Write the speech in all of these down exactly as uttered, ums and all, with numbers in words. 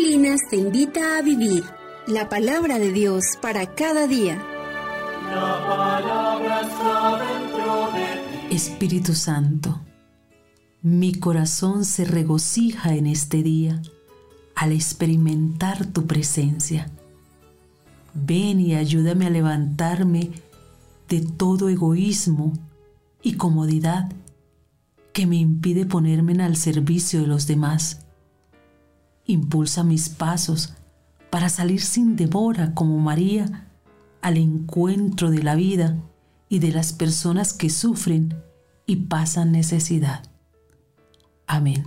Paulinas te invita a vivir la palabra de Dios para cada día. La palabra está dentro de ti. Espíritu Santo, mi corazón se regocija en este día al experimentar tu presencia. Ven y ayúdame a levantarme de todo egoísmo y comodidad que me impide ponerme al servicio de los demás. Impulsa mis pasos para salir sin demora como María al encuentro de la vida y de las personas que sufren y pasan necesidad. Amén.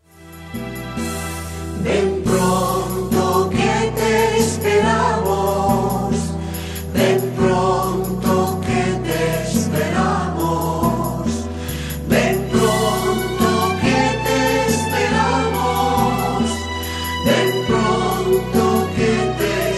Ven pronto que te esperamos, ven pronto que te esperamos, ven pronto que te esperamos, ven pronto que te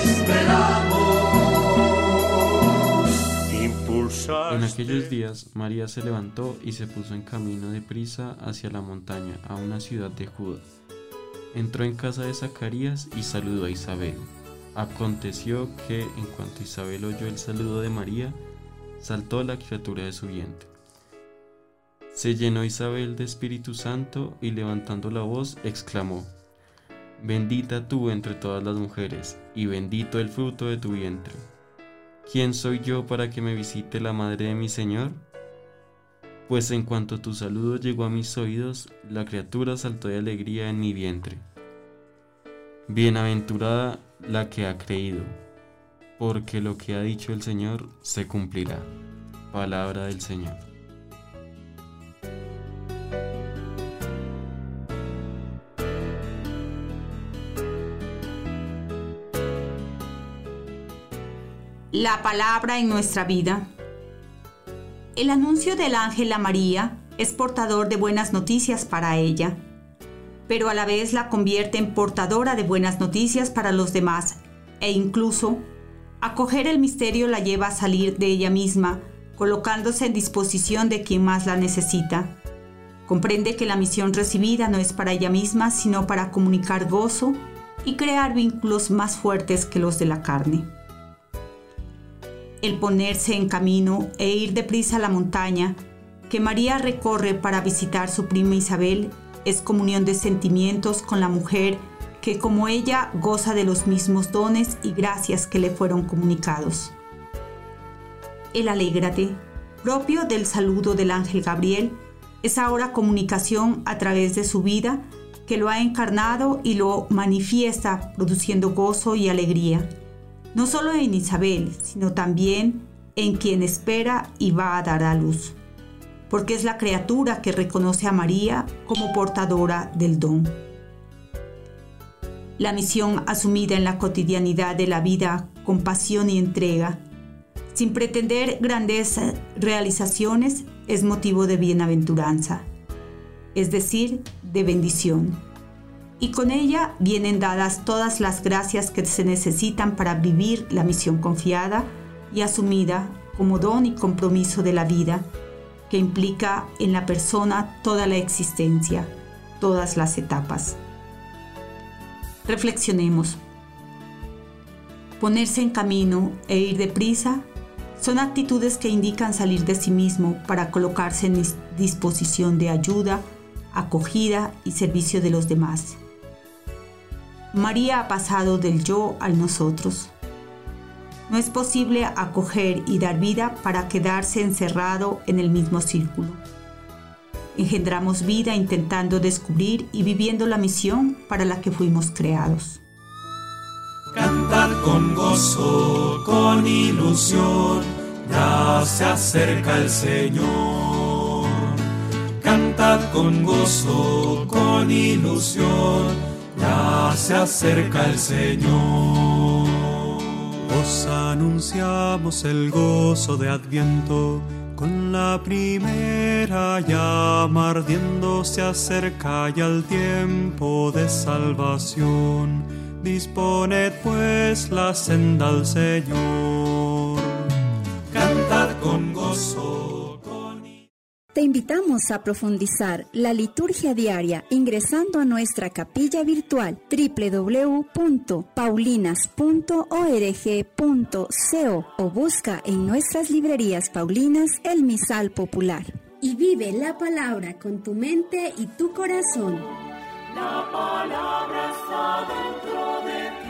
esperamos. Impulsaste. En aquellos días María se levantó y se puso en camino de prisa hacia la montaña, a una ciudad de Judá. Entró en casa de Zacarías y saludó a Isabel. Aconteció que, en cuanto Isabel oyó el saludo de María, saltó la criatura de su vientre. Se llenó Isabel de Espíritu Santo y, levantando la voz, exclamó: Bendita tú entre todas las mujeres, y bendito el fruto de tu vientre. ¿Quién soy yo para que me visite la madre de mi Señor? Pues en cuanto tu saludo llegó a mis oídos, la criatura saltó de alegría en mi vientre. Bienaventurada la que ha creído, porque lo que ha dicho el Señor se cumplirá. Palabra del Señor. La palabra en nuestra vida. El anuncio del ángel a María es portador de buenas noticias para ella, pero a la vez la convierte en portadora de buenas noticias para los demás, e incluso acoger el misterio la lleva a salir de ella misma, colocándose en disposición de quien más la necesita. Comprende que la misión recibida no es para ella misma, sino para comunicar gozo y crear vínculos más fuertes que los de la carne. El ponerse en camino e ir deprisa a la montaña que María recorre para visitar su prima Isabel es comunión de sentimientos con la mujer que, como ella, goza de los mismos dones y gracias que le fueron comunicados. El alégrate, propio del saludo del ángel Gabriel, es ahora comunicación a través de su vida que lo ha encarnado y lo manifiesta produciendo gozo y alegría. No solo en Isabel, sino también en quien espera y va a dar a luz, porque es la criatura que reconoce a María como portadora del don. La misión asumida en la cotidianidad de la vida con pasión y entrega, sin pretender grandes realizaciones, es motivo de bienaventuranza, es decir, de bendición. Y con ella vienen dadas todas las gracias que se necesitan para vivir la misión confiada y asumida como don y compromiso de la vida, que implica en la persona toda la existencia, todas las etapas. Reflexionemos. Ponerse en camino e ir deprisa son actitudes que indican salir de sí mismo para colocarse en disposición de ayuda, acogida y servicio de los demás. María ha pasado del yo al nosotros. No es posible acoger y dar vida para quedarse encerrado en el mismo círculo. Engendramos vida intentando descubrir y viviendo la misión para la que fuimos creados. Cantad con gozo, con ilusión, ya se acerca el Señor. Cantad con gozo, con ilusión, ya se acerca el Señor. Os anunciamos el gozo de Adviento, con la primera llama ardiendo se acerca ya el tiempo de salvación. Disponed pues la senda al Señor. Cantad con gozo, con... Te invitamos a profundizar la liturgia diaria ingresando a nuestra capilla virtual doble u doble u doble u punto paulinas punto org punto co o busca en nuestras librerías paulinas el misal popular. Y vive la palabra con tu mente y tu corazón. La palabra está dentro de ti.